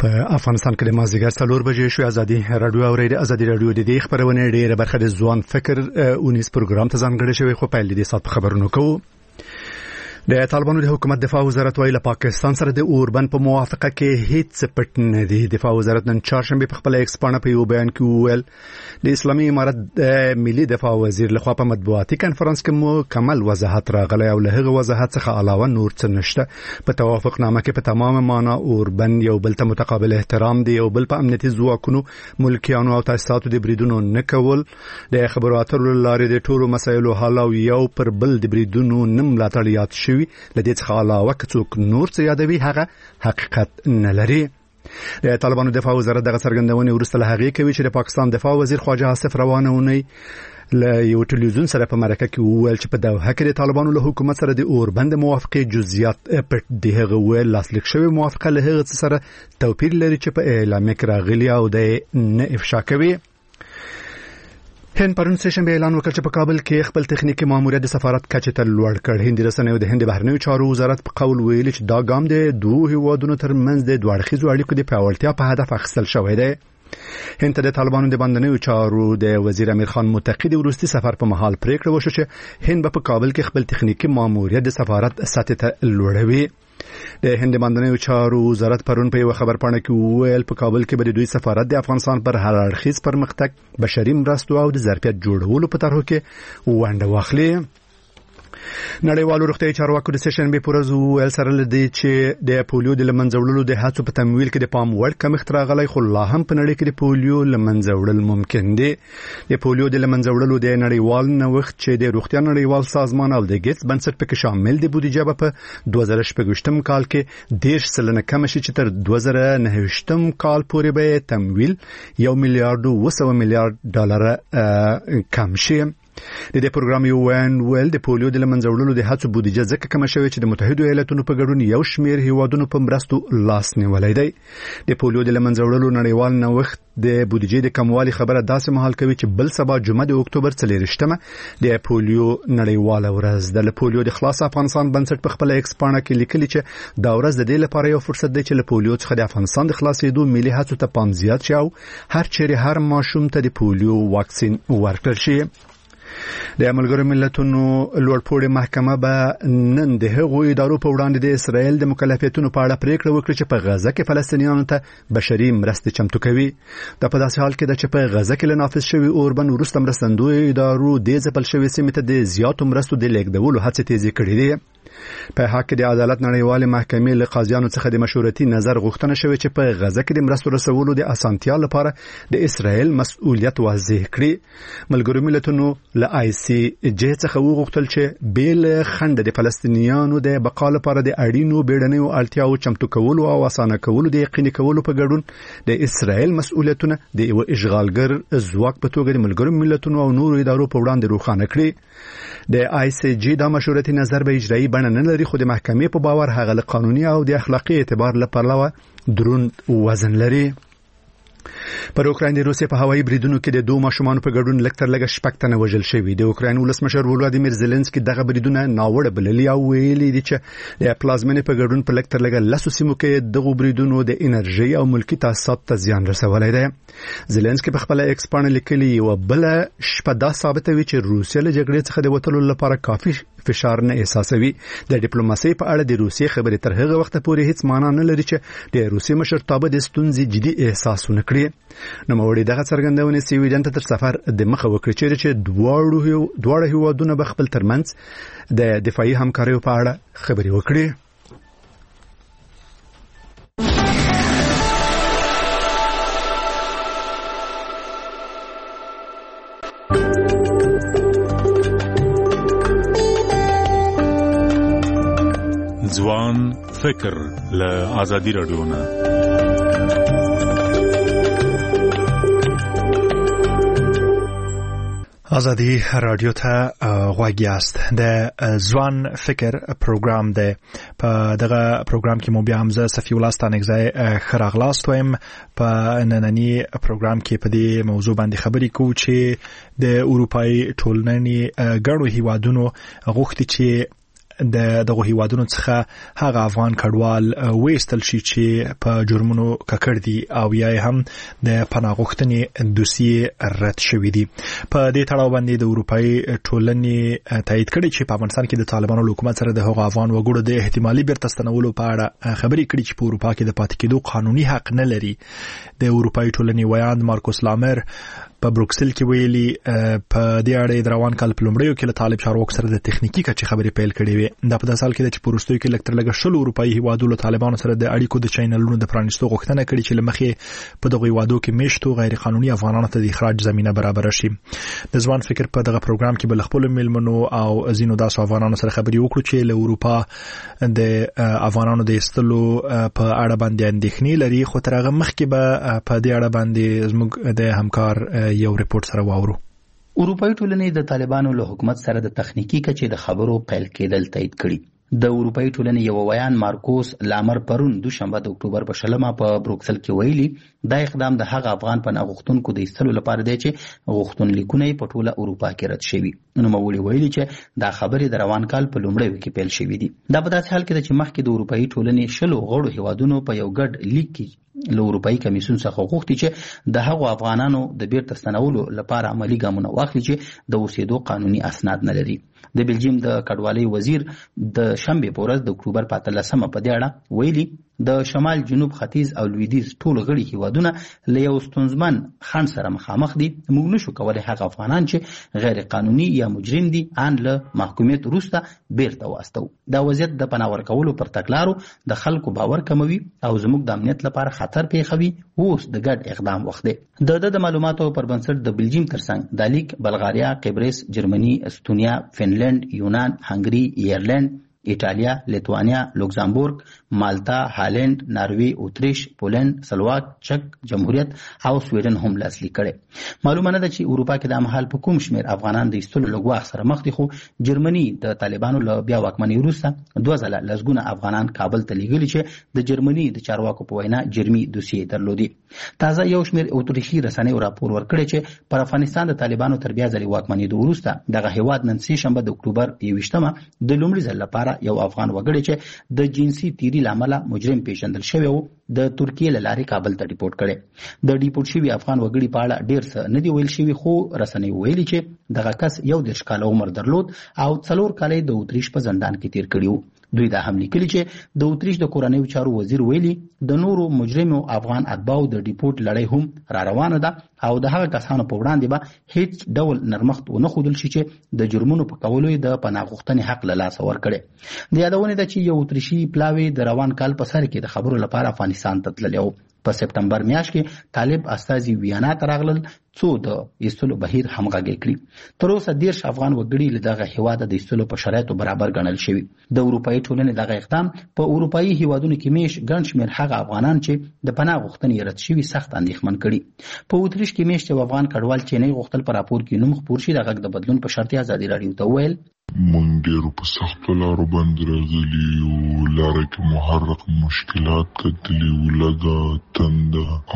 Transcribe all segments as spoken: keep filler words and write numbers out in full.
په افغانستان کې د مازدیګر څلور بجې شو. ازادي رادیو او ریډیو ازادي رادیو د دې خبرونه ډیره برخه د ځوان فکر اونیس پروګرام ته ځانګړی شوی، خو په دې سات خبرونه کوو. د طالبانو د حکومت دفاع وزارت ویل پاکستان سره د اوربند په موافقه کې هیڅ پټ نه دی. دفاع وزارت نن چهارشنبه په خپل ایکس پاڼه په یو بیان کې وویل د اسلامي امارت د ملي دفاع وزیر لخوا په مطبوعاتي کانفرنس کې مکمل وضاحت راغلی او له هغه وضاحت څخه علاوه نور څه نشته. په توافقنامه کې په تمام معنا اوربند یو بل ته متقابل احترام دی، یو بل په امنیتي ځواکونو، ملکیانو او تاسیساتو د بریدونو نه کول، د خبرو اترو لارې د ټولو مسایلو حل او یو پر بل د بریدونو نه ملاتړ یاد شوی. لدې څخه علاوه که څوک نور څه یادوي هغه حقیقت نه لري. د طالبانو دفاع وزارت دغه څرګندونې وروسته له هغې کوي چې د پاکستان دفاع وزیر خواجه آصف روانه اونۍ له یو ټلویزیون سره په مرکه کې وویل چې په دوحه کې د طالبانو له حکومت سره د اوربند موافقې جزئیات پټ دي. هغه ویل لاسلیک شوی موافقه له هغه څه سره توپیر لري چې په اعلامیه کې راغلي او د نه افشا کوي. هند پرون سیشن به اعلان وکړ چې په کابل کې خپل تخنیکی ماموریت د سفارت کچې ته لوړ کړ. هندي رسنیو د هند بهرنیو چارو وزارت په قول ویلي چې دا ګام د دوه هیوادونو ترمنځ د دوه اړخیزو اړیکو د پیاوړتیا په هدف اخیستل شوی دی. هند ته د طالبانو د باندنیو چارو د وزیر امیر خان متقی د وروستي سفر په مهال پریکړه وشو چې هند په کابل کې خپل تخنیکی ماموریت د سفارت سطح ته لوړوي. د هند باندنیو چارو وزارت پرون په یو خبر پاڼه کې ویل په کابل کې به د دوی سفارت د افغانستان پر هر اړخیز پرمختګ، بشري مرستو او د ظرفیت جوړولو په طرحو کې ونډه واخلي. نړیوالو روغتیايي چارواکو د سیشنبه پر ورځ ویل سره لدی چې د پولیو د لمنځه وړلو د هڅو په تمویل کې د پام وړ کمښت راغلی، خو لا هم په نړۍ کې د پولیو لمنځه وړل ممکن دي. د پولیو د لمنځه وړلو د نړیوال نوښت چې د روغتیا نړیوال سازمان او د ګیټس بنسټ پکې شامل دي بودیجه په دوه زره شپږ کال کې ډیر سلنه کم شي چې تر دوه زره نهه کال پورې به تمویل یو میلیارډ او سوه میلیارډ ډالر کم شي. د دې پروګرام یو وین ویل د پولیو د لمنځه وړلو د هڅو بودیجه ځکه کم شوی چې د متحده ایالاتونو په ګډون یو شمیر هیوادونو په مرستو لاس نیولای دی. د پولیو د لمنځه وړلو نړیوال نوښت د بودیجې د کموالي خبره داسې مهال کوي چې بل سبا جمعه د اکتوبر څلېرویشتمه د پولیو نړیواله ورځ ده. د پولیو د خلاص افغانستان بنسټ په خپل ایکس پاڼه کې لیکلي چې دا ورځ د دې لپاره یو فرصت دی چې له پولیو څخه د افغانستان د خلاصېدو ملي هڅو ته پام زیات شي او هر چیرې هر ماشوم ته د پولیو واکسین ورکړل شي. د ملګرو ملتونو لوړپوړی محکمه به نن د هغو ادارو په وړاندې د اسرائیل د مکلفیتونو په اړه پریکړه وکړي چې په غزه کې فلسطینیانو ته بشري مرستې چمتو کوي. دا په داسې حال کې ده چې په غزه کې له نافذ شوي اوربند وروسته مرستندوی ادارو د ځپل شوې سیمې ته د زیاتو مرستو د لیږدولو هڅې تیزې کړې دي. په حق د عدالت نړیوال محکمې له قاضیانو څخه د مشورتي نظر غوښتنه شوې چې په غزه کې د مرستو رسولو د اسانتیا لپاره د اسرائیل مسؤلیت واضح کړي. ملګرو ملتونو له آی سی جی څخه وغوښتل چې بیل خنډ د فلسطینیانو د بقا لپاره د اړینو بیړنیو اړتیاو چمتو کولو او اسانه کولو د یقیني کولو په ګډون د اسرائیل مسؤلیتونه د یو اشغالګر ځواک په توګه د ملګرو ملتونو او نورو ادارو په وړاندې روښانه کړي. د آی سی جی دا مشورتي نظر به اجرایي بڼه نه لري، خو د محکمې په باور هغه له قانوني او د اخلاقی اعتبار لپاره دروند وزن لري. پر اوکراین د روسیې په هوایي بریدونو کې د دوه ماشومان په ګډون لکتر لګه شپږ تنه وژل شوي. د اوکراین ولسمشر ولادیمیر زيلنسکي دغه بریدونه ناوړه بللي او ویلي دي چې د پلازمینې په ګډون په لکتر لګه لاسو سیمو کې دغه بریدونو د انرژي او ملکی تاسیسات ته زیان رسولی دی. زيلنسکي په خپل ایکس پاڼه لیکلي او بل شپه دا ثابتوي چې روسیه له جګړې څخه د وټلو لپاره کافي فشار نه احساسوي. د ډیپلوماسۍ په اړه د روسیې خبرې تر هغه وخت پورې هیڅ معنا نه لري چې د روسیې مشرتابه د ستونزې جدي احساس ونه کړي. نو موري دغه څرګندونې سویډن ته تر سفر د مخه وکړي چې دواړو دواړه هیوادونه به خپل ترمنځ د دفاعي همکاریو په اړه خبرې وکړي. ځوان فکر له ازادي رادیو نه ازادي رادیو ته غوږ یاست. د ځوان فکر پروګرام دی. په دغه پروګرام کې مو بیا هم زه صفي الله ستانکزی ښه راغلاست وایم. په ننني پروګرام کې په دې موضوع باندې خبرې کوو چې د اروپایي ټولنې ګڼو هیوادونو غوښتي چې د دغه هیوادونو څخه هغه افغان کډوال وېستل شي چې په جرمونو ککړ دي او یا هم د پناه غوښتنې دوسیې رد شوې دي. په دې تړاو باندې د اروپאי ټولنې تایید کړي چې په افغانستان کې د طالبانو حکومت سره د هغو افغان وګړو د احتمالي بیرته ستنولو په اړه خبرې کړي چې په اروپا کې د پاتې کېدو قانوني حق نه لري. د اروپאי ټولنې ویاند مارکوس لامر په بروکسل کې ویلي په دې اړه د روان کال په لومړیو کې له طالب چارواکو سره د تخنیکی کچې خبرې پیل کړې وې. دا په داسې حال کې چې په وروستیو کې لکتر لګ شل اروپאי هیوادونو طالبانو سره د اړیکو د چینلونو د پرانیستو غوښتنه کړې چې لمخې په دغه هیوادو کې میشتو غیر قانوني افغانانو ته د اخراج زمينه برابر شي. د ځوان فکر په دغه پروګرام کې بل خپل میلمنو او زینو داسو افغانانو سره خبرې وکړو چې له اروپا د افغانانو د استلو په اړه باندې اندېښنې لري. خو تر هغه مخکې به په دې اړه باندې زموږ د همکار یو ریپورت سره واورو. اروپאי ټولنې د طالبانو له حکومت سره د تخنیکی کچې د خبرو پیل کېدل تایید کړي. د اروپאי ټولنې یو ویان مارکوس لامر پرون دوشنبه د اکتوبر په شلمه په بروکسل کې ویلي دا اقدام د هغه افغان پناه غوښتونکو د ایستلو لپاره دی چې غوښتنلیکونه په ټوله اروپا کې رد شوي. نوموړي ویلي چې دا خبرې د روان کال په لومړیو کې پیل شوي دي. دا په داسې حال کې چې مخکې د اروپאי ټولنې شلو غړو هیوادونو په یو ګډ لیک کې له اروپאי کمیسیون څخه غوښتي چې د هغو افغانانو د بیرته ستنولو لپاره عملی ګامونه واخلي چې د اوسېدو قانوني اسناد نه لري. د بلجیم د کډوالۍ وزیر د شنبه په ورځ د اکتوبر په اتلسمه په دې اړه ویلي د شمال جنوب ختیځ او لویدیځ ټول غړي هیوادونه له یو ستونزمن خنډ سره مخامخ دي. موږ نشو کولای هغه افغانان چې غیر قانوني یا مجرم دي ان له محکومیت وروسته بیرته واستو. دا وضعیت د پناه ورکولو پر تګلارو د خلکو باور کموي او زموږ د امنیت لپاره خطر پیښوي. اوس د ګډ اقدام وخت دی. د د معلوماتو پر بنسټ د بلجیم ترڅنګ د لیک بلغاریا، قبرس، جرمني، استونیا، فنلند، یونان، هنګري، ایرلند، ایټالیا، لیتوانیا، لوکزامبورګ، مالتا، هالند، ناروی، اتریش، پولند، سلواک، چک جمهوریت او سویډن هم لاسلیک کړي. معلومه نه ده چې اروپا کې د مهال په کوم شمیر افغانان د ایستلو لګواخ سره مخ دي. خو جرمني د طالبانو له بیا واکمنۍ وروسته دوه ځله لسګونه افغانان کابل ته لیږلي چې د جرمني د چارواکو په وینا جرمي دوسیې درلودي. تازه یو شمیر اتریشي رسنیو راپور ورکړی چې پر افغانستان د طالبانو تر بیا ځلې واکمنېدو وروسته دغه هیواد نن سه شنبه د اکتوبر یوویشتمه د لومړي ځل لپاره یو افغان وګړی چې د جنسي تیری لامل مجرم پیژندل شوی و د ترکیې له لارې کابل ته ډیپورټ کړي. د ډیپورټ شوی افغان وګړي په اړه ډیر څه نه دی ویل شوی. خو رسنۍ ویلي چې دغه کس یو دېرش کاله عمر درلود او څلور کاله د اتریش په زندان کې تیر کړي وو. دوی دا هم لیکلي چې د اتریش د کورنیو چارو وزیر ویلي د نورو مجرمو افغان اتباعو د ډیپورټ لړۍ هم را روانه ده او د هغه کسانو په وړاندې به هیڅ ډول نرمښت ونه ښودل شي چې د جرمونو په کولو د پناه غوښتنې حق له لاسه ورکړي. د یادونې ده چې یو اتریشي پلاوی د روان کال په سر کې د خبرو لپاره افغانستان ته تللی و. په سپټمبر میاشت کې طالب استازي ویانا ته راغلل څو د ایستلو بهیر همغږی کړي. تر اوسه دېرش افغان وګړي له دغه هیواده د ایستلو په شرایطو برابر ګڼل شوي. د اروپאי ټولنې دغه اقدام په اروپאי هیوادونو کې میش ګڼ شمېر هغه افغانان چې د پناه غوښتنې رد شوي سخت اندېښمن کړي. په اتریش کې میش یو افغان کډوال چې نه غوښتل په راپور کې نوم خپور شي د غږ د بدلون په شرط ازادي راډیو ته وویل مونږ ډېرو په سختو لارو باندې راغلي یو، لاره کې محرک مشکلات کتلي وو، لږه تنده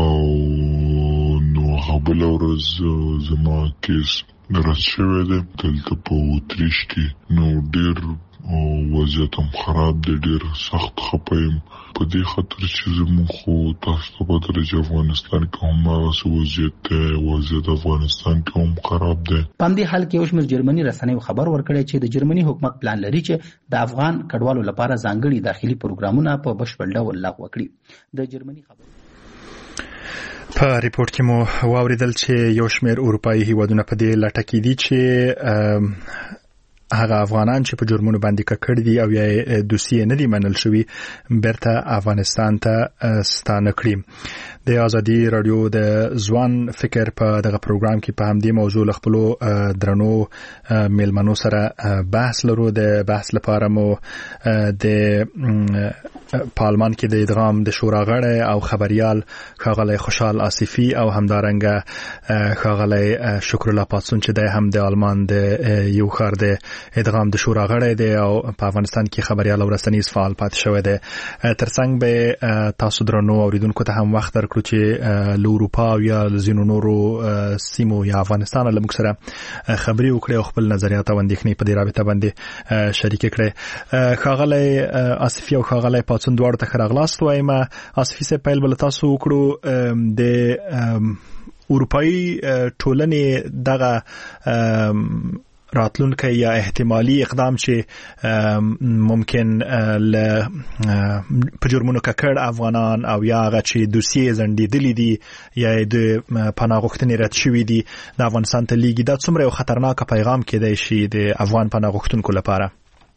او نو هغه بله ورځ زما کیس رد شوی دی دلته په اتریش کې. نو ډېر وضعیت هم خراب دی، ډېر سخت خفه یم په دې خاطر چې زموږ خو تاسو ته پته ده چې افغانستان کې هم هغسې وضعیت دی، وضعیت افغانستان کې هم خراب دی. په همدې حال کې یو شمېر جرمني رسنیو خبر ورکړی چې د جرمني حکومت پلان لري چې د افغان کډوالو لپاره ځانګړي داخلي پروګرامونه په بشپړ ډول لغوه کړي. د جرمني خبر په ریپورت کې مو واوریدل چې یو شمېر اروپאי هیوادونه په دې لټه کې دي چې هغه افغانان چې په جرمونو باندې ککړ دي او یا دوسیې نه دي منل شوي بیرته افغانستان ته ستانه کړي. د ازادي رادیو د ځوان فکر په دغه پروګرام کې په همدې موضوع له خپلو درنو میلمنو سره بحث لرو. د بحث لپاره مو د پارلمان کې د ادغام د شورا غړی او خبريال ښاغلی خوشحال آصفي او همدارنګه ښاغلی شکر الله پاتسون چې د هم د آلمان د یو ښار د ادغام د شورا غړی دی او په افغانستان کې خبريال او رسنیز فعال پاتې شوی دی. ترڅنګ به تاسو درنو اوریدونکو ته هم وخت درکړو چې له اروپا او یا زینو نورو سیمو یا افغانستان له موږ سره خبري وکړي او خپل نظریات او اندېښنې په دې رابطه باندې شریک کړي. خاغلی آصفي او خاغلی پاتون دواړو ته راغلاست وایم. آصفي سه پیل بل تاسو وکړو د اروپאי ټولنې دغه راتلونکي یا احتمالي اقدام چې ممکن ل په جرمونو ککړ افغانان او یا هغه چې دوسیې زندېدلې دي یا د پناه غوښتنې رد شوي دي د افغانستان ته لیږي، دا څومره یو خطرناک پیغام کېدای شي د افغان پناه غوښتونکو لپاره؟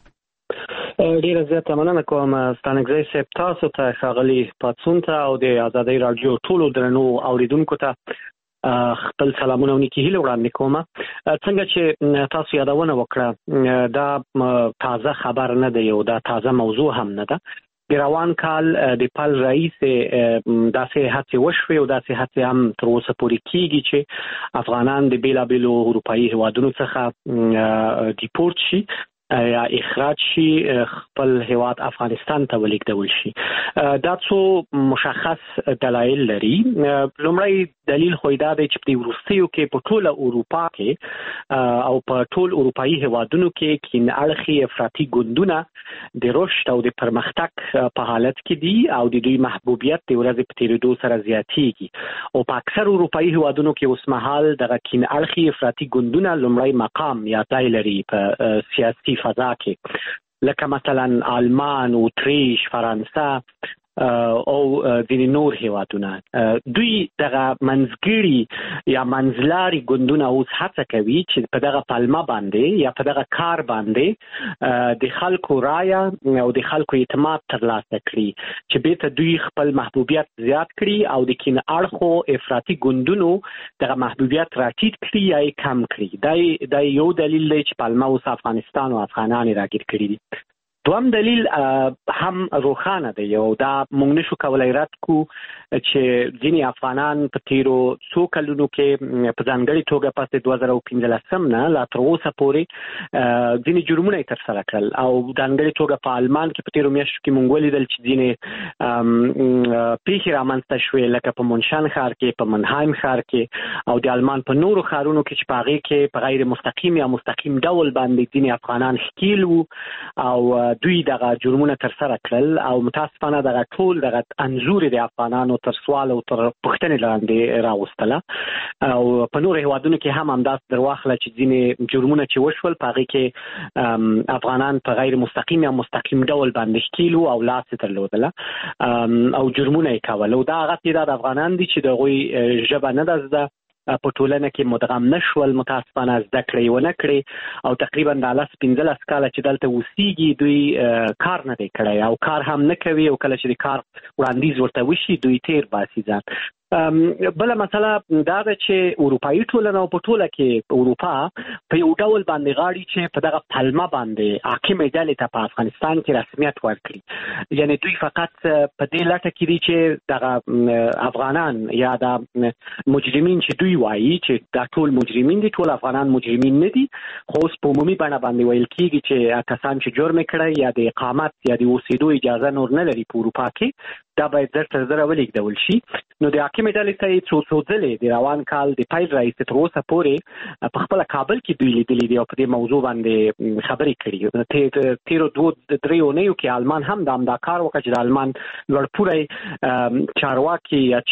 ډیره زیاته مننه کوم ستانګزی صاحب، تاسو ته ښاغلي پاتسون ته او د آزادۍ راډیو ټولو درنو اوریدونکو ته خپل سلامونه او نیکې هیلې وړاندې کوم. څنګه چې تاسو یادونه وکړه دا تازه خبر نه دی او دا تازه موضوع هم نه ده. د روان کال د پال رئیس داسې هڅې وشوې او داسې هڅې هم تر اوسه پورې کېږي چې افغانان د بېلابېلو اروپایي هیوادونو څخه ډیپورت شي یا اخراج شي، خپل هیواد افغانستان ته ولیږدول شي. دا څو مشخص دلایل لري. لومړی دلیل خو دا دی چې په وروستیو کې په ټوله اروپا کې او په ټول اروپایي هیوادونو کې کین اړخي افراطي ګوندونه د رشد او د پرمختګ په حالت کې دي او د دوی محبوبیت د ورځې په تیریدو سره زیاتېږي او په اکثر اروپایي هیوادونو کې اوس مهال دغه کین اړخي افراطي ګوندونه لومړی مقام یا ځای لري په سیاسي فضا کې، لکه مثلا آلمان، اتریش، فرانسه او ځینې نور هیوادونه. دوی دغه منځګړي یا منځلاري ګوندونه اوس هڅه کوي چې په دغه پلمه باندې یا په دغه کار باندې د خلکو رایه او د خلکو اعتماد ترلاسه کړي چې بیرته دوی خپل محبوبیت زیات کړي او د کین اړخو افراطي ګوندونو دغه محبوبیت راټیټ کړي یا یې کم کړي. دا یو دلیل دی چې پلمه اوس افغانستان او افغانان راګیر کړي دي. دوم دلیل هم روښانه دی او دا موږ نشو کولای رد کو چې ځینې افغانان په تیرو څو کلونو کې په ځانګړې توګه پس د دوه زره پنځلسم نه لا تر اوسه پورې ځینې جرمونه یې ترسره کړل او ځانګړې توګه په آلمان کې په تیرو میاشتو کې موږ ولیدل چې ځینې پیښې رامنځته شوې، لکه په مونشن ښار کې، په منهایم ښار کې او د آلمان په نورو ښارونو کې چې په هغې کې په غیر مستقیم یا مستقیم ډول باندې ځینې افغانان ښکیل وو او دوی دغه جرمونه ترسره کړل او متاسفانه دغه ټول دغه انزور د افغانانو تر سوال او تر پوښتنې لاندې راوستله او په نورو هیوادونو کې هم همداسې درواخله چې ځینې جرمونه چې وشول په هغې کې افغانان په غیر مستقیم یا مستقیم ډول باندې ښکیل وو او لاس یې درلودله او جرمونه یې کول او دا هغه تعداد افغانان دي چې د هغوی ژبه نه ده زده، په ټولنه کې مدغم نشول، متاسفانه زده کړې ونه کړې او تقریبا د لس پنځلس کاله چې دلته اوسېږي دوی کار نه دی کړی او کار هم نه کوي او کله چې د کار وړاندیز ورته وشي دوی تیر باسي ځان. بله مسله دا ده چې اروپایي ټولنه او په ټوله کې اروپا په یو ډول باندې غاړي چې په دغه پلمه باندې حاکمې ډلې ته په افغانستان کې رسمیت ورکړي. یعنی دوی فقط په دې لټه کې دي چې دغه افغانان یا د مجرمین چې دوی وایي چې دا ټول مجرمین دي، ټول افغانان مجرمین نه دي، خو اوس په عمومي بڼه باندې ویل کېږي چې کسان چې جرم کړی یا د اقامت یا د اوسېدو اجازه نور نه لري په اروپا کې، دا باید زر تر زره ولیږدول شي. نو د حاکمې ډلې ته یې څو څو ځلې د روان کال د پیل رئیس تر اوسه پورې په خپله کابل کې دوی لیدلي دي او په دې موضوع باندې خبرې کړي. تیرو دوو درې اونیو کې آلمان هم د همدا کار وکړه چې د آلمان لوړپوړی چارواکي یا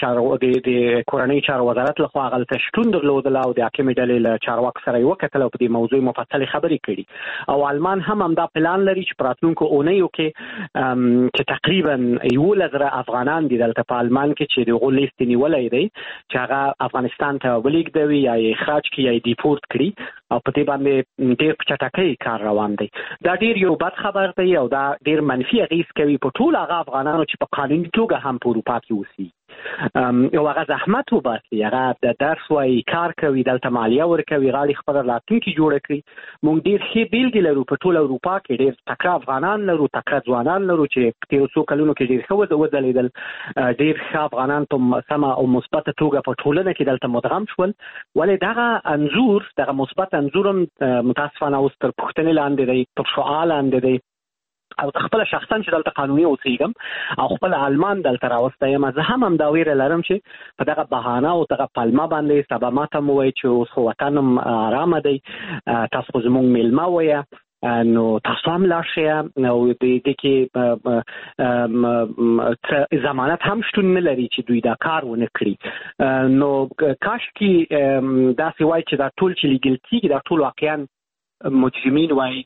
د کورنۍ چارو وزارت لخوا هغلته شتون درلودله او د حاکمې ډلې له چارواکو سره یې وکتل او په دې موضوع مفصلې خبرې کړي او آلمان هم همدا پلان لري چې په راتلونکو اونیو کې چې تقریبا یولس زره افغانان دي دلته په آلمان کې چې دغه لیست نیولی دی چې هغه افغانستان ته ولیږدوي یا یې اخراج کړي یا یې ډیپورت کړي او په دې باندې ډېر په چټکۍ کار روان دی. دا ډېر یو بد خبر دی او دا ډېر منفي اغېز کوي په ټول هغه افغانانو چې په قانوني توګه هم په اروپا کې اوسي. یو هغه زحمت وباسي، هغه د درس وایي، کار کوي، دلته مالیه ورکوي، غاړي خپل راتلونکي جوړ کړي. موږ ډېر ښې بیلګې لرو په ټول اروپا کې، ډېر تکړه افغانان لرو، تکړه ځوانان لرو چې په تېرو څو کلونو کې ډېر ښه وځلېدل. ډېر ښه افغانان په سمه او مثبته توګه په ټولنه کې دلته مدغم شول. ولې دغه انځور، دغه مثبت انځور هم متاسفانه اوس تر پوښتنې لاندې دی، تر شعاع لاندې دی. او خپل شخصا چې دلته قانوني اوسېږم او خپل آلمان دلته راوستی یم، زه هم همدا ویره لرم چې په دغه بهانه او دغه پلمه باندې سبا ماته مو وایي چې اوس خو وطن هم ارامه دی، تاسو خو زموږ میلمه وایه، نو تاسو هم لاړ شئ. او د دې کې ضمانت هم شتون نه لري چې دوی دا کار ونه کړي. نو کاشکي داسې وایي چې دا ټول چې لیګل کېږي دا ټول واقعا مجرمین وایي.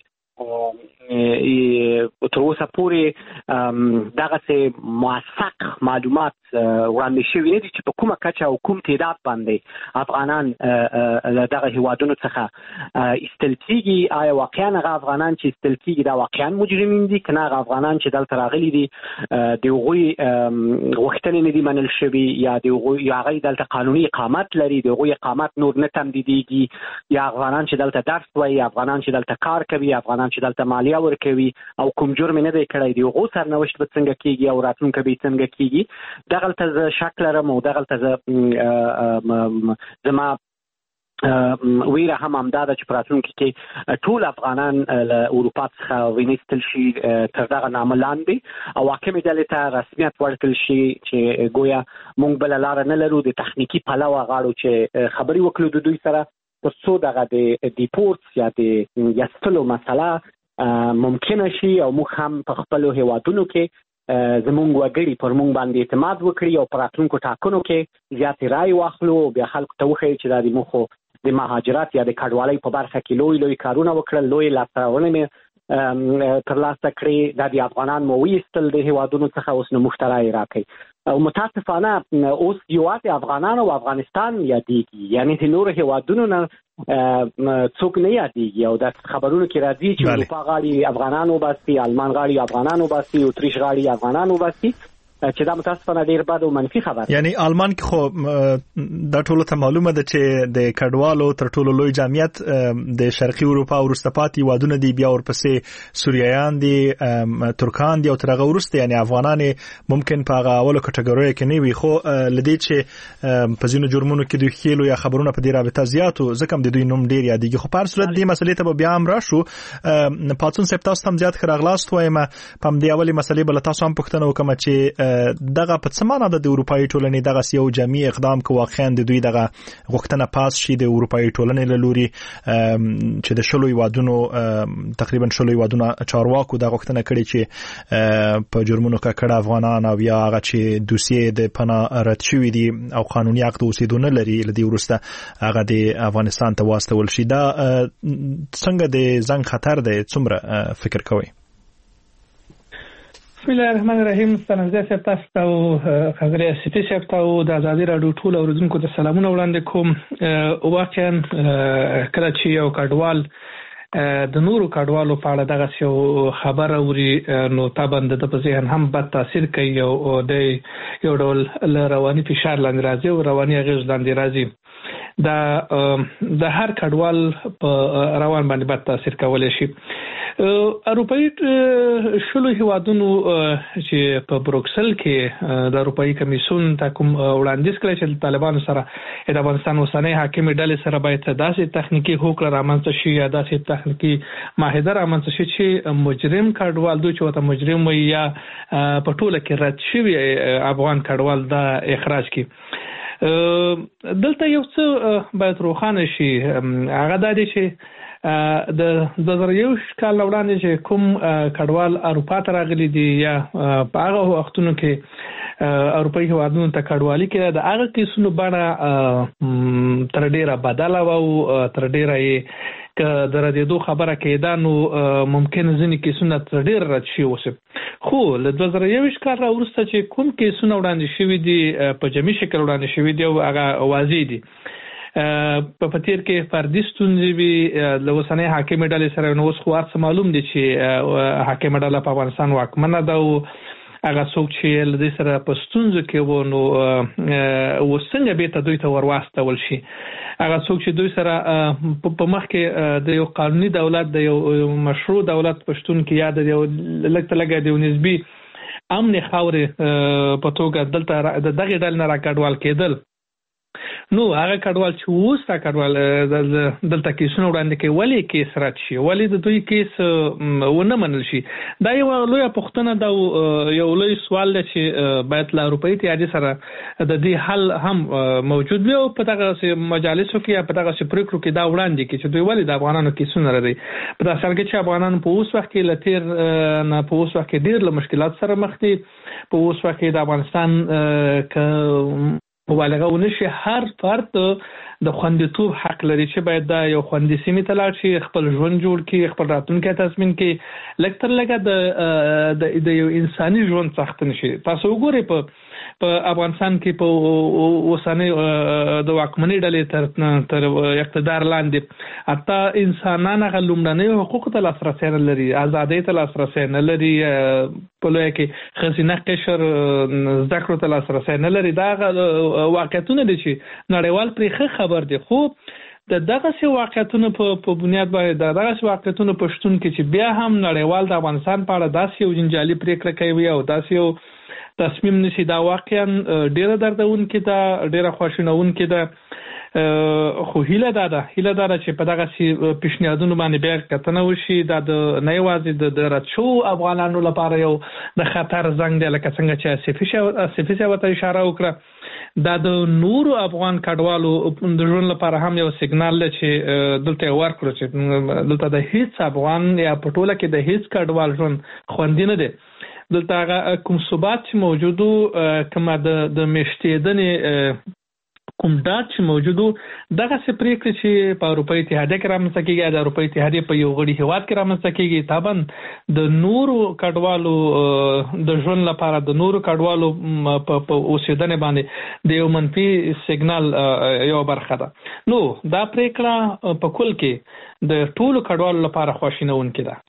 تر اوسه پورې دغسې موثق معلومات وړاندې شوي نه دي چې په کومه کچه او کوم تعداد باندې افغانان له دغه هیوادونو څخه ایستل کېږي. آیا واقعا هغه افغانان چې ایستل کېږي دا واقعا مجرمین دي که نه هغه افغانان چې دلته راغلي دي د هغوی غوښتنې نه دي منل شوي، یا د هغوی یا هغوی دلته قانوني اقامت لري، د هغوی اقامت نور نه تمدیدېږي، یا افغانان چې دلته درس وایي، افغانان چې دلته کار کوي، افغانان چې دلته مالیه ورکوي او کوم جرم نه دی کړی، د هغو سرنوشت به څنګه کېږي او راتلونکی به څنګه کېږي. دغلته زه شک لرم او دغلته زه زما ویره هم همدا ده چې په راتلونکي کې ټول افغانان له اروپا څخه وینستل شي تر دغه نامه لاندې او حاکمې ډلې ته رسمیت ورکړل شي چې ګویا موږ بله لاره نه لرو د تخنیکي پلوه غاړو چې خبرې وکړو د دوی سره تر څو دغه د دیپورټس یا د یستلو مسله ممکنه شي او موږ هم په خپلو هیوادونو کې زمونږ وګړي پر موږ باندې اعتماد وکړي او په راتلونکو ټاکنو کې زیاتې رایې واخلو، بیا خلکو ته وښیي چې دا د موږ خو د مهاجرت یا د کډوالۍ په برخه کې لوی لوی کارونه وکړل، لوی لاسته راوړنې ترلاسه کړې، دا د افغانان مو ویستل د هیوادونو څخه، اوس نو موږ ته رایې راکړئ. او متاسفانه اوس یوازې افغانان او افغانستان یادېږي، یعنې د نورو هیوادونو نه څوک نه یادېږي. او دا خبرونه کې راځي چې اروپا غاړي افغانان وباسي، آلمان غاړي افغانان وباسي، اتریش غاړي افغانان وباسي، چې دا متاسفانه ډیر بد او منفي خبر. یعنی آلمان کې خو دا ټولو ته معلومه ده چې د کډوالو تر ټولو لوی جمعیت د شرقي اروپا او وروسته پاتې هیوادونه دي، بیا ورپسې سوریایان دي، ترکان دي او تر هغه وروسته یعنی افغانان ممکن په هغه اولو کټګوریو کې نه وي. خو لدې چې په ځینو جرمونو کې دوی خېلو یا خبرونه په دې رابطه زیاتو ځکه د دوی نوم ډیر یادېږي. خو په هر صورت دې مسلې ته بیا هم راشو. پاتون صاحب تاسو هم زیات ښه راغلاست وایم. په همدې اولې مسلې بل تاسو هم پوښتنه وکړم چې دغه په څه معنی د اروپאי ټولنې دغه یو جمعي اقدام کو واقعا د دوی دغه غوښتنه پاس شي د اروپאי ټولنې له لوري چې د شلو هیوادونو تقریبا شلو هیوادونو چارواکو د غوښتنه کړې چې په جرمونو کې کړه افغانان او یا هغه چې دوسیې د پناه رد شوی دي او قانوني حق د اوسېدو نه لري لدی ورسته هغه د افغانستان ته واستول شي. دا څنګه د زنګ خطر دی څومره فکر کوئ؟ بسم الله الرحمن الرحیم. ستنځه صاحب تاسو ته او خبرې سپی صاحب ته او د آزادي راډیو ټول اوریدونکو ته سلامونه وړاندې کوم. واقعا کله چې یو کډوال د نورو کډوالو په اړه دغه یو خبر اوري نو تابند د په ذهن هم بد تاثیر کوي او د یو ډول رواني فشار لاندې راځي او رواني اغېز لاندې راځي. دا د هر کډوال په روان باندې بد تاثیر کولای شي. اروپאי شلو هیوادونو چې په بروکسل کې د اروپאי کمیسیون ته کوم وړاندیز کړی چې طالبان سره د افغانستان اوسنۍ حاکمې ډلې سره باید داسې تخنیکی هوکړه رامنځته شي یا داسې تخنیکی معاهده رامنځته شي چې مجرم کډوال دوی چې ته مجرم وي یا په ټوله کې رد شوی افغان کډوال دا اخراج کړي. دلته یو څه باید روښانه شي، هغه دا دی چې د دوه زره یو کال وړاندې چې کوم کډوال اروپا ته راغلي دي یا په هغه وختونو کې اروپאי هیوادونو ته کډوالي کړه، د هغه کیسونو بڼه تر ډیره بدله او تر ډیره یې که د ردېدو خبره کېده نو ممکن ځینې کیسونه تر ډیره رد شي اوسه. خو له دوه زره یو کال وروسته چې کوم کیسونه وړاندې شوي دي په جمعي شکل وړاندې شوي دي او هغه واضح دي. په پتیر کې فردي ستونزې وي له اوسنۍ حاکمې ډلې سره. نو اوس خو هر څه معلوم دي چې حاکمه ډله په افغانستان واکمنه ده او هغه څوک چې له دې سره په ستونزو کې و نو وسنګ به ته دوی ته ورواستول شي هغه څوک چې دوی سره په مخ کې د یو قانوني دولت د یو مشروع دولت پښتون کې یاد دی لکه لګا دی نسبی امن خاورې په توګه دلته د دغه ډول نه راکړوال کېدل نو هغه کډوال چې اوس تا کډوال دلته کیسونه وړاندې کوي ولی کیس رات شي ولی د دوی کیس ونه منل شي دا یو لوی پوښتنه دا یو لوی سوال دی چې باید لا اروپאי اتحادیه سره د دې حل هم موجود وي او په دغه مجالسو کې په دغه پریکړو کې دا وړاندې کوي چې دوی ولی د افغانانو کیسونه لري په داسې حال کې چې افغانانو په اوس وخت کې لتیر نه په اوس وخت کې ډېر له مشکلات سره مخ دي په اوس وخت کې د افغانستان ک مبالغه ونشي هر فرد د خوندیتوب حق لري چې باید دا یو خوندي سیمه ته لاړ شي خپل ژوند جوړ کړي خپل راتلونکي تضمین کړي لکه تر لګه د د یو انساني ژوند څخه نشي تاسو وګورئ په په افغانستان کې په اوسنۍ د واکمنۍ ډلې تر تر اقتدار لاندې حتی انسانان غلومړنۍ حقوق ته لاسرسي نه لري ازادۍ ته لاسرسي نه لري په لوی کې خزینه قشر ذکر ته لاسرسي نه لري دا واقعیتونه دي چې نړیوال پرې خبر دي خو د دغه سي واقعیتونو په بنیاد باندې د دغه سي واقعیتونو پښتون کې چې بیا هم نړیوال د افغانستان په اړه داسې یو جنجالي پریکړه کوي او داسې یو تصمیم نشي دا واقعا ډیره دردون کې دا ډیره خوشنون کې دا خو هیله ده ده هیله ده چې په دغه سي پیشنهادونو باندې بیا کتنه وشي دا د نه یوازې د راتشو افغانانو لپاره یو د خطر زنګ دی لکه څنګه چې اسفیشه اسفیشه وته اشاره وکړه دا د نورو افغان کډوالو د ژوند لپاره هم یو سیګنال دی چې دلته ورکړو چې دلته د هیڅ افغان یا پټوله کې د هیڅ کډوال ژوند خوندي نه دی دلته هغه کوم ثبات چې موجودو کومه د د مشتیدنې کوم ډاټ چې موجودو دغه سپریکړه چې په اروپאי اتحادیه کې رامنځته کیږي د اروپאי اتحادیه په یو غړي هیواد کې رامنځته کیږي طبعا د نورو کډوالو د ژوند لپاره د نورو کډوالو په اوسېدنې باندې د یو منفي سیګنال یو برخه ده نو دا پریکړه په کل کې د ټولو کډوالو لپاره خوشینونکې ده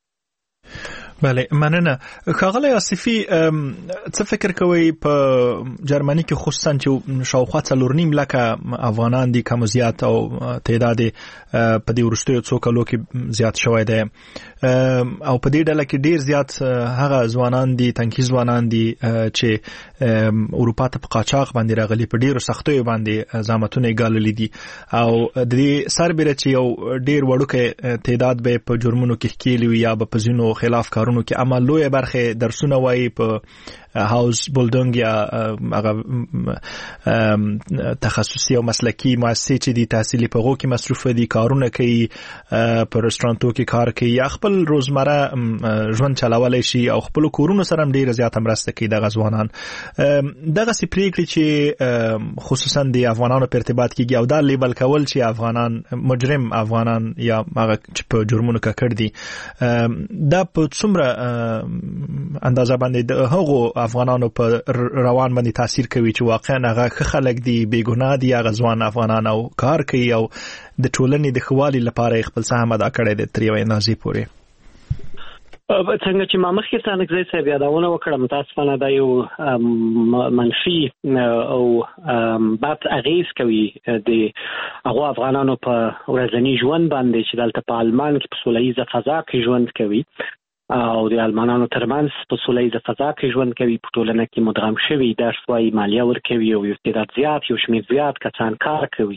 بله مننه ښاغلی آصفي څه فکر کوئ په جرمني کې خصوصا چې شاوخوا څلور نیم لکه افغانان دي کم زیات او تعداد په دې وروستیو څو کلو کې زیات شوی دی او په دې ډله کې ډیر زیات هغه ځوانان دي تنکي ځوانان دي چې اروپا ته په قاچاق باندې راغلي په ډیرو سختیو باندې زحمتونه یې ګاللي دي او د دې سربېره چې یو ډیر وړوکی تعداد به په جرمونو کې ښکېلي وي یا به په ځینو خلاف کارونو کې اما لویه برخه درسونه وایي په هاوس بولډنګ یا هغه تخصصي او مسلکي مؤسسې چې دي تحصیلي په هغو کې مصروف دي کارونه کوي په رستورانتو کې کار کوي یا خپل روزمره ژوند چلولای شي او خپل کورونو سره هم ډیره زیاته مرسته کوي دغه ځوانان دغه سي پریکړې چې خصوصا د افغانانو په ارتباط کېږي او دا لیبل کول چې افغانان مجرم افغانان یا هغه چې په جرمونو ککړ دي دا په څومره اندازه باندې د هغو افغانانو په روان باندې تاثیر کوي چې واقعا هغه ښه خلک دي بې ګناه دي هغه ځوان افغانان او کار کوي او د ټولنې د ښه والي لپاره خپل سهم ادا کړی دی تر یوې اندازې پورې څنګه چې ما مخکې څنګه صاحب یادونه وکړم متاسفانه دا یو منفي او بد اغیز کوي د هغه افغانانو په ورځني ژوند باندې چې دلته په آلمان کې په سولهییزه فضا کې ژوند کوي او د آلمانانو ترمنځ په سولهییزه فضا کې ژوند کوي په ټولنه کې مدغم شوي درس وایي مالیه ورکوي او یو تعداد زیات یو شمېر زیات کسان کار کوي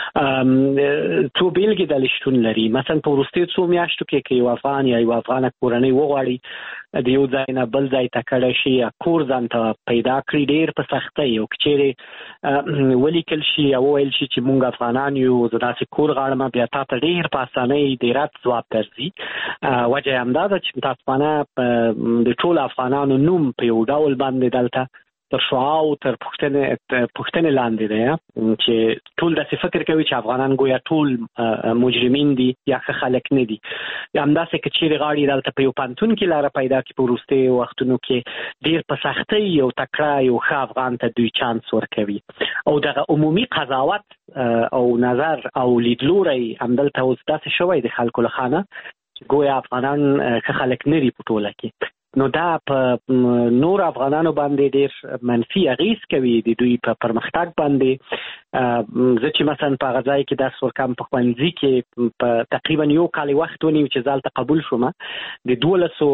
څو بیلګې دلې شتون لري مثلا په وروستیو څو میاشتو کې که یو افغان یا یو افغانه کورنۍ وغواړي د یو ځای نه بل ځای ته کډه شي یا کور ځان ته پیدا کړي ډېر په سختۍ او که چیرې ولیکل شي یا وویل شي چې موږ افغانان یو زه داسې کور غواړم بیا تا ته ډېر په اسانۍ د رد ځواب درځي وجه یې همدا ده چې متاسفانه د ټولو افغانانو نوم په یو ډول باندې دلته تر شعاع او تر پوښتنې پوښتنې لاندې دی چې ټول داسې فکر کوي چې افغانان ګویا ټول مجرمین دي یا ښه خلک نه دي همداسې که چیرې غواړي دلته په یو پوهنتون کې لاره پیدا کړي په وروستیو وختونو کې ډېر په سختۍ یو تکړه یو ښه افغان ته دوی چانس ورکوي او دغه عمومي قضاوت او نظر او لیدلوری همدلته اوس داسې شوی د خلکو له خوا نه ګویا افغانان ښه خلک نه دي په ټوله کې نو دا په نور افغانانو باندې ډېر منفي اغیز کوي د دوی په پرمختګ باندې. زه چې مثلا په غزای کې درس ورکم په ښوونځي کې په تقریبا یو کال وخت ونیو چې ځالته قبول شوم. د دولسو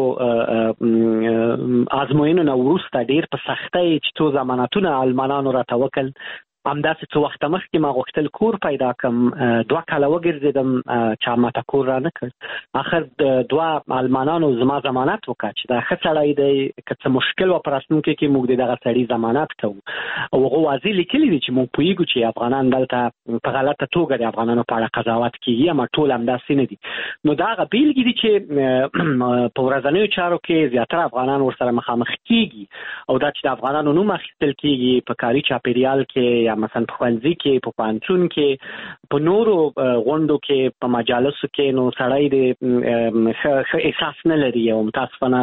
ازموینو نه وروسته ډېر په سختۍ چې څو ضمانتونه المانانو راته وکړل، همداسې څو وخت مخکې ما غوښتل کور پیدا کړم، دوه کاله وګرځېدم چا ماته کور را نه کړ. آخر دوه المانانو زما ضمانت وکړه چې دا ښه سړی دی، که څه مشکل و په راتلونکي کې موږ د دغه سړي ضمانت کوو. او هغه واضح لیکلي دي چې موږ پوهېږو چې افغانان دلته په غلطه توګه د افغانانو په اړه قضاوت کېږي، اما ټول همداسې نه دي. نو دا هغه بېلګې دي چې په ورځنیو چارو کې زیاتره افغانان ورسره مخامخ کېږي، او دا چې د افغانانو نوم اخیستل کېږي په کاري چاپېریال کې، مثلا په ښوونځي کې، په پوهنتون کې، په نورو غونډو کې، په مجالسو کې، نو سړی د ښه احساس نه لري او متاسفانه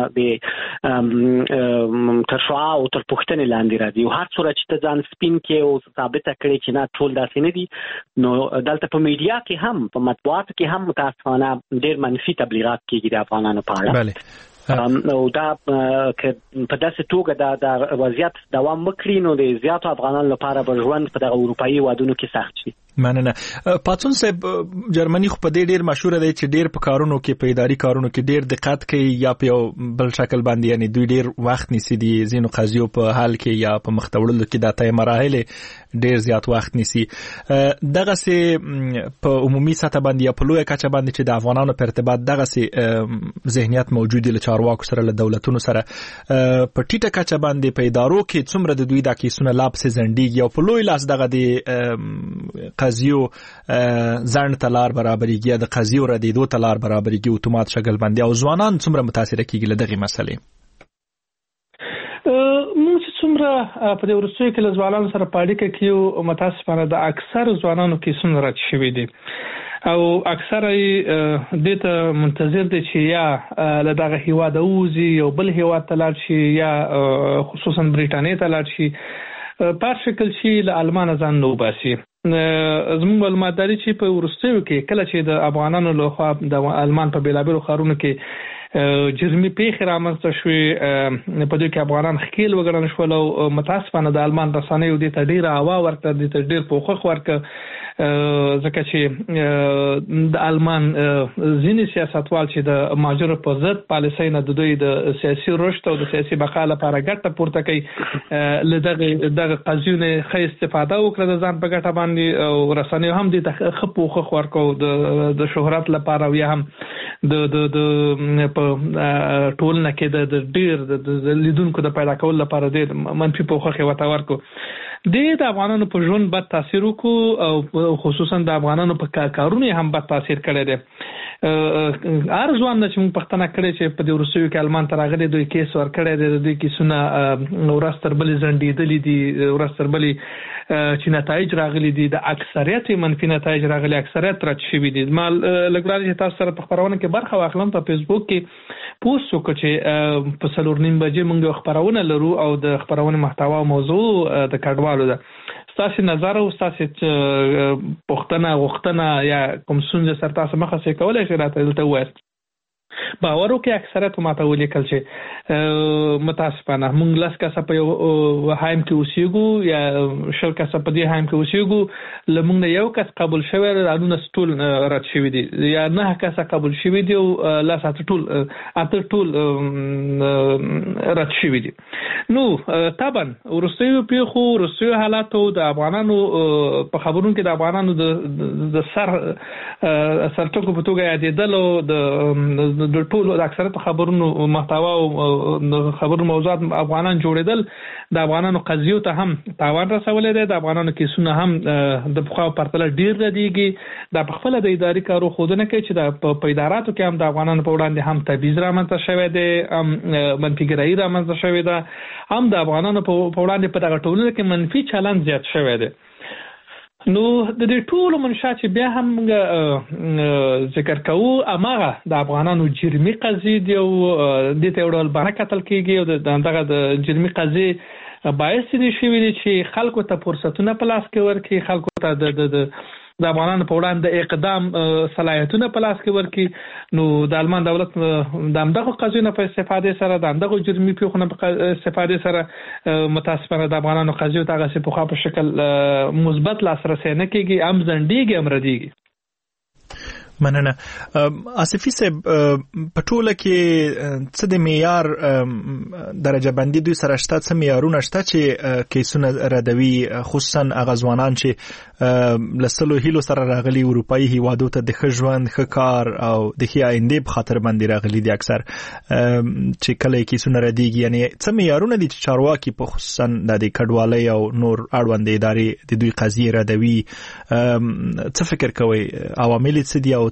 د تر شعاع او تر پوښتنې لاندې راځي. او هر څومره چې ته ځان سپین کې او ثابته کړې چې نه ټول داسې نه دي، نو دلته په میډیا کې هم، په مطبوعاتو کې هم متاسفانه ډېر منفي تبلیغات کېږي د افغانانو په اړه. بله او دا که په داسې توګه دا د وضعیت دوام وکړي، نو د زیاتو افغانانو لپاره به ژوند په دغه اروپایي هېوادونو کې سخت شي. مننه. پاتون صاحب، جرمني خو په دې ډیر مشهور دی چې ډیر په کارونو کې، په اداري کارونو کې ډیر دقت کوي، یا په یو بل شکل باندې، یعنی دوی ډیر وخت نیسي دي زینو قضیو په حل کې یا په مختوړلو کې، د تای مراحل ډیر زیات وخت نیسي. دغه سي په عمومي سطح باندې یا په لوی کچه باندې چې د افغانانو په ارتباط دغه سي ذهنیت موجود دی له چارواکو سره، له دولتونو سره، په ټیټه کچه باندې په ادارو کې څومره د دوی د کیسونو لاپس زندګي او په لوی لاس دغه د قضیو ځان تلار برابرېږي، د قضیو ردیدو تلار برابرېږي اتومات شکل باندې، او ځوانان څومره متاثر کیږي له دغه مسلې؟ موږ چې څومره په دې ورسوي کې له ځوانانو سره په اړیکه کې یو، متاسفانه د اکثر ځوانانو کیسونه رد شوي دي، او اکثر یې دې ته منتظر دي چې یا له دغه هیواده ووځي، یو بل هیواد ته لاړ شي، یا خصوصا بریټانیې ته لاړ شي، په هر شکل شي له المانه ځان نه وباسي. زموږ معلومات داري چې په وروستیو کې کله چې د افغانانو لخوا د المان په بیلابیلو ښارونو کې جرمي پیښې رامنځته شوې، په دوی کې افغانان ښکیل وګڼل شول، او متاسفانه د المان رسنیو دې ته ډېره هوا ورکړه، دې ته ډېر پوښښ ورکړه، ځکه چې د المان ځینې سیاستوال چې د مهاجرو په ضد پالیسۍ نه د دوی د سیاسي رشد او د سیاسي بقا لپاره ګټه پورته کوي، له دغه دغه قضیو نه ښه استفاده وکړه د ځان په ګټه باندې، او رسنیو هم دې ته ښه پوښښ ورکړو د شهرت لپاره، او یا هم د د د په ټولنه کې د ډېر د لیدونکو د پیدا کولو لپاره ډېر منفي پوښښ یې ورته ورکړو. دې د افغانانو په ژوند بد تاثیر وکړو، او خصوصا د افغانانو په کارونو هم بد تاثیر کړی دی. هر ځوان چې موږ پښتنه کړی چې په دې وروستیو کې المان ته راغلی، دوی کیس ورکړی دی، د دوی کیسونه ورځ تر بلې ځنډېدلي دي، ورځ تر بلې چې نتایج راغلي دي، د اکثریت منفي نتایج راغلي، اکثریت رد شوي دي. ما لږ وړاندې چې تاسو سره په خپرونه کې برخه واخلم، په فیسبوک کې پوسټ وکړ چې په څلور نیم بجې موږ یو خپرونه لرو، او د خپرونې محتوا او موضوع د کډوالو ده. ستاسو نظر او ستاسو پوښتنه غوښتنه یا کوم څه سره تاسو مخه کولای شئ راته دلته وایاست. باور وکړئ اکثریت ماته ولیکل چې متاسفانه موږ لاس کاسه په یو هایم کې اوسېږو، یا شل کاسه په دې هایم کې اوسېږو، له موږ نه یو کس قبول شوی، رانونه ټول رد شوي دي، یا نه کاسه قبول شوي دي، او لاس اته ټول اته ټول رد شوي دي. نو طبعا وروستیو پیښو، وروستیو حالاتو د افغانانو په خبرونو کې د افغانانو د سر سرټکو په توګه یادېدل، او د د ټول د اکثریت خبرونو محتوا او خبرونو موضوعات افغانان جوړېدل، د افغانانو قضیو ته هم تاوان رسولی دی، د افغانانو کیسونه هم د پخوا په پرتله ډېر ردېږي. دا په خپله د اداري کارو ښودنه کوي چې په اداراتو کې هم د افغانانو په وړاندې هم تبعیض رامنځته شوی دی، هم منفي ګرایي رامنځته شوې ده، هم د افغانانو په وړاندې په دغه ټولنه کې منفي چلند زیات شوی دی. نو د دې ټولو منشا چې بیا هم ذکر کوو، اماغه د افغانانو جرمي قضیې دی، او دې ته یو ډول بڼه کتل کېږي، او دغه د جرمي قضیې باعث دې شوي دي چې خلکو ته فرصتونه په لاس کې ورکړي، خلکو ته د د افغانانو په وړاندې اقدام صلاحیتونه په لاس کې ورکړي نو د آلمان دولت د همدغه قضیو په استفاده سره د همدغه جرمي پیښو په استفاده سره متاسفانه د افغانانو قضیو ته هغه په خوا په شکل مثبت لاسرسي نه کیږي هم ځنډيږي هم رديږي. مننه. آصفي صاحب په ټوله کې څه د معیار درجه بندي دوی سره شته، څه معیارونه شته چې کیسونه ردوي، خصوصا هغه ځوانان چې لسلو هیلو سره راغلي اروپایي هیوادو ته د ښه ژوند، ښه کار او د ښې آینده په خاطر باندې راغلي دي اکثر چې کله کیسونه رديږي. یعنی څه معیارونه دي چې چارواکي په خصوصا د کډوالۍ او نور اړوند ادارې د دوی قضیې ردوي؟ څه فکر کوي عوامل څه دي او